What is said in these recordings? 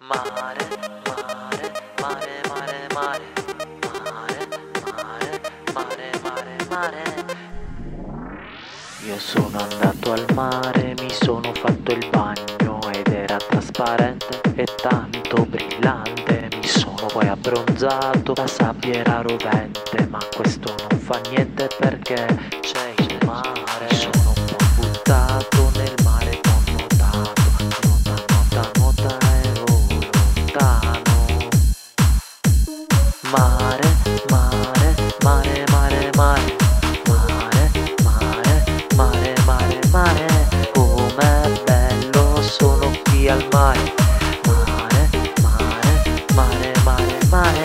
Mare, mare, mare, mare, mare. Mare, mare, mare, mare, mare. Io sono andato al mare, mi sono fatto il bagno ed era trasparente e tanto brillante. Mi sono poi abbronzato, la sabbia era rovente, ma questo non fa niente perché c'è il mare. Mi sono un po' buttato nel mare, ho nuotato, nuota, nuota, nuota, ero lontano. Mare, mare, mare, mare, mare. Mare, mare, mare, mare, mare. Com'è bello, sono qui al mare. Mare, mare, mare, mare, mare.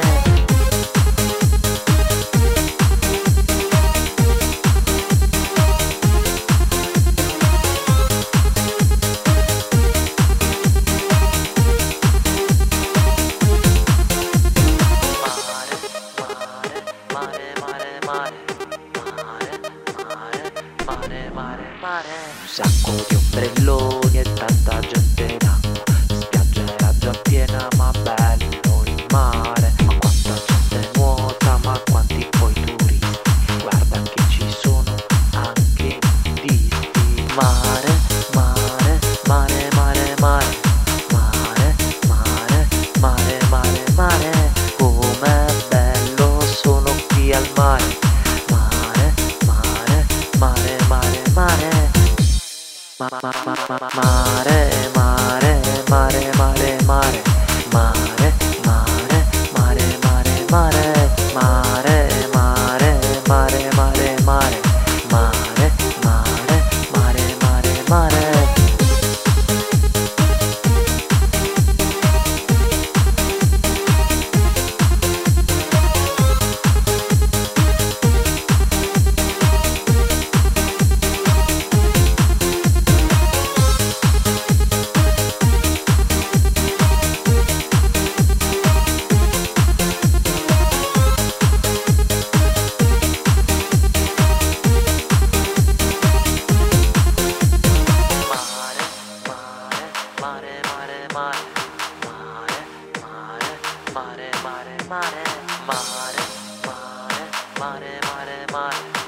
Un sacco di ombrelloni e tanta gente in acqua. Spiaggia era già piena ma bello il mare. Ma quanta gente nuota, ma quanti poi turisti. Guarda che ci sono anche nudisti. Mare, mare, mare, mare, mare. Mare, mare, mare, mare, mare. Com'è bello, sono qui al mare. Mare, mare, mare, mare, mare. Mare, mare, mare, mare, mare. Mare, mare, mare, mare, mare. Mare, mare, mare, mare, mare. Mare, mare, mare, mare, mare. Mare, mare, mare, mare, mare, mare, mare, mare, mare, mare, mare, mare.